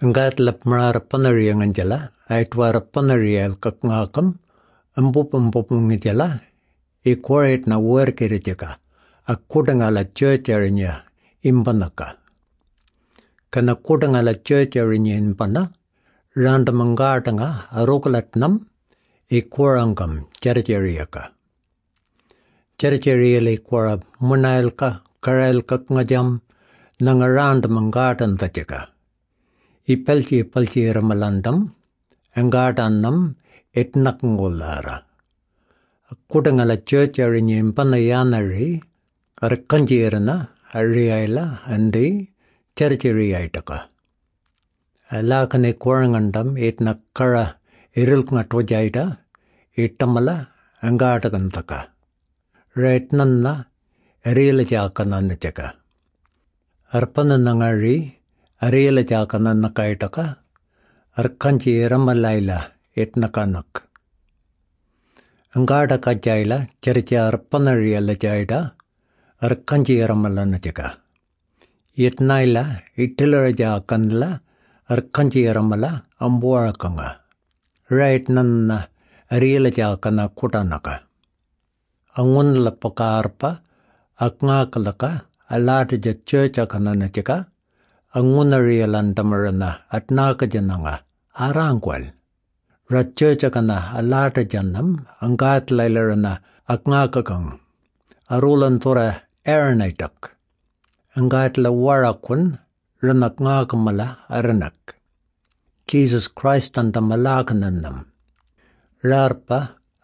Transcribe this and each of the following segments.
Ngat lap marar panari anjala, aitwar panari al kakngakam, ambop ngijala, equarate na work erijaka, akudangala church arinya impanaka. Kana kudangala church arinya impana, randamangatanga arukalatnam, equarangam charjariaka. Charjarial equara munailka, karailka ngajam, nangarandamangatan tajaka. Ipalchi ramalandam, angatannam etnakangolara. Kudangala church arinya impanayanari, arkanjirana, ariaila, andi, charjariaitaka. Alakane korangandam etnakara irilknatojaita, etamala, angatakantaka. Raitnanna, arilajakananachaka. Arpananangari, Ariela jakana nakaitaka, arkanji ramalaila etnakanak. Angada kajaila, cherja arpanariela jaida, arkanji ramalanachaka. Yetnaila, itilara jakanla, arkanji ramala, ambuarakanga. Right nanna, ariela jakana kutanaka. Angunla pakarpa, aknakalaka, alatija churchakananachaka, Angunarialandamarana at nakajananga, arangwal. Ratchurchakana alata janam, angat lailarana akngakakang. Arulantora aranaitak. Angat la warakun, ranakngakamala aranak. Jesus Christ andamalakananam. Rarpa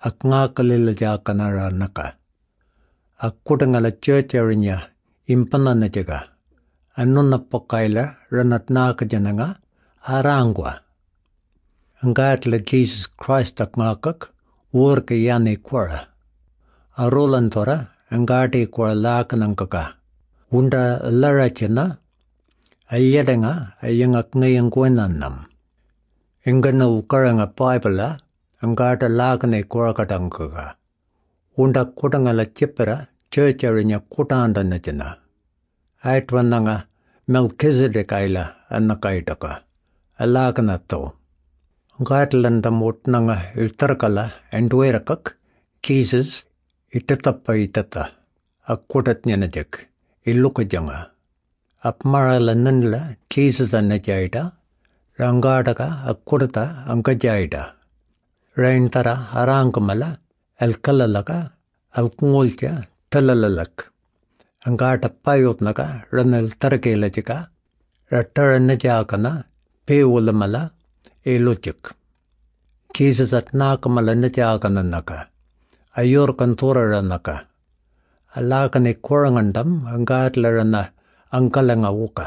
akngakalilajakanaranaka. Akutangala church arinya impananajaga. Anuna pokaila ranatnaka jananga arangwa. Angatla Jesus Christ akmakak urka yani kwara. Arulantora angati kwara lakanangkaka. Unda larachana ayadanga ayangak ngayangkwenanam. Ingana ukaranga paipala angata lakane kwara katangkaka. Unda kutangala chipera church arinya kutandanachana. Aitwananga Melchizedek aila anakaitaka. Alakanato. Gatlandamutnanga iltarkala andwerakak. Jesus itatapa itata. Akutatnyanajak. Ilukajanga. Apmarala nanla Jesus anajaida. Rangataka akutata ankajaida. Raintara harankamala. Alkalalaka. Alkungulcha talalalak. Angata payotnaka ranal tarakela rataranajakana pewulamala elochik. Jesus at nakamala najakana naka. Ayor kantoranaka. Alakane korangandam angatlarana ankalanga uka.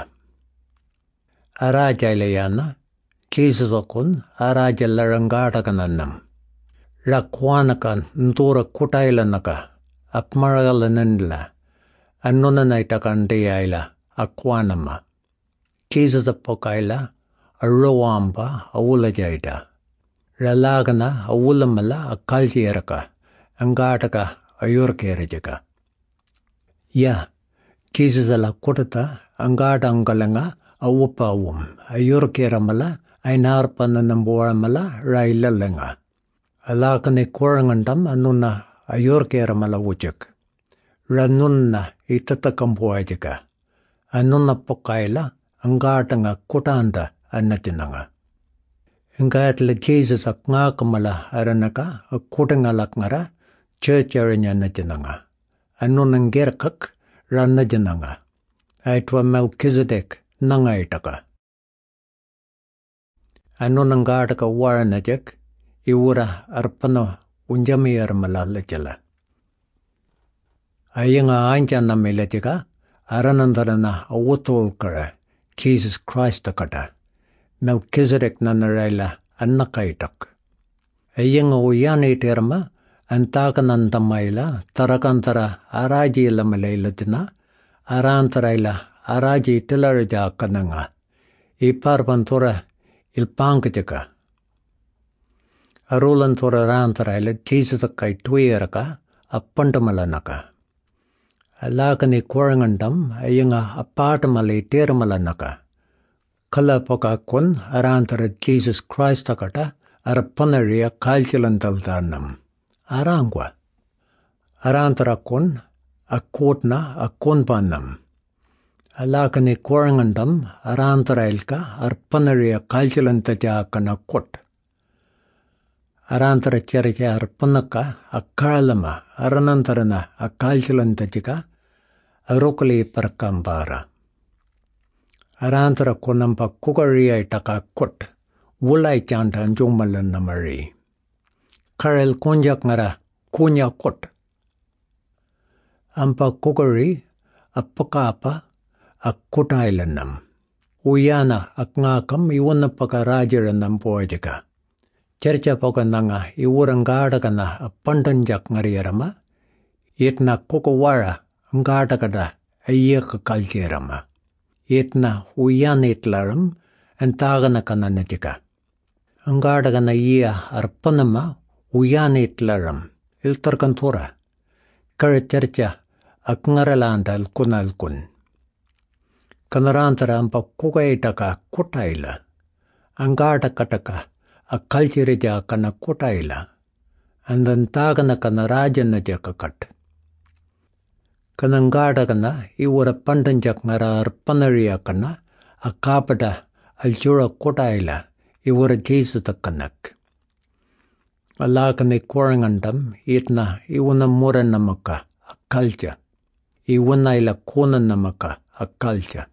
Arajailayana Jesus okun arajalarangatakananam. Rakwanakan ntura kutailanaka. Apmaralanandla. Anunanaitakandeyaila akwanama. Jesus apokaila arowamba awulajaida. Ralagana awulamala akaljieraka. Angataka ayorkerejaka. Ya, Jesus ala kutata angata angalanga awupawum. Ayorkeramala ainarpananambuaramala railalanga. Alakane korangandam anuna ayorkeramala wujak. Ranunna itatakambuajaka. Anuna pokaila angatanga kutanda anatinanga. Angatla Jesus akngakamala aranaka akutangalakngara church arinya anatinanga. Anunangerkak ranajananga. Aitwa Melchizedek nangaitaka. Anunangataka waranajak iwura arpano unjamiyarmala lachala. Ayanga anjana melajika aranandarana awutolkara Jesus Christ akata. Melchizedek nanaraila annakaitak. Ayanga uyani terma antakanantamaila tarakantara araji lamalailatina arantaraila araji tilaraja kananga. Iparpantora ilpankajaka. Arulantora rantaraila Jesus akai tuiraka appandamalannaka. Alakani korangandam ayanga apatamalai termalanaka. Kalapakakun arantara Jesus Christ akata arapanaria kalchilantaltanam. Arangwa. Arantara kun akutna akunpanam. Alakani korangandam arantara ilka arpanaria kalchilantajakana kot. Arantara chericha arpanaka akalama aranantarana akalchilantajika arukali parakambara. Arantara kunampa kukaria itaka kot. Wulai chantan jungmalan namari. Karel kunjak ngara kunya kot. Ampa kukari apakapa akutailanam. Uyana akngakam iwanapaka rajaranam poetika. Cerca pokananga iwurangadakana apandanjak ngariarama. Yetna kukawara ngadakada ayeka kaljerama. Yetna uyanitlaram entaganakananatika. Angadagana iya arpanama uyanitlaram iltarkantura. Karacerca akngaralanda alkunalkun. Kanarantara ampa kukaitaka kutaila. Angadakataka akalchirija kana kutaila. Andantagana kana rajana jakakat. Kanangadagana iwara pandanjak ngara arpanaria kana akapada aljura kutaila iwara jesu takanak. Alakani korangandam itna iwana mura namaka akalcha. Iwana ila kuna namaka akalcha.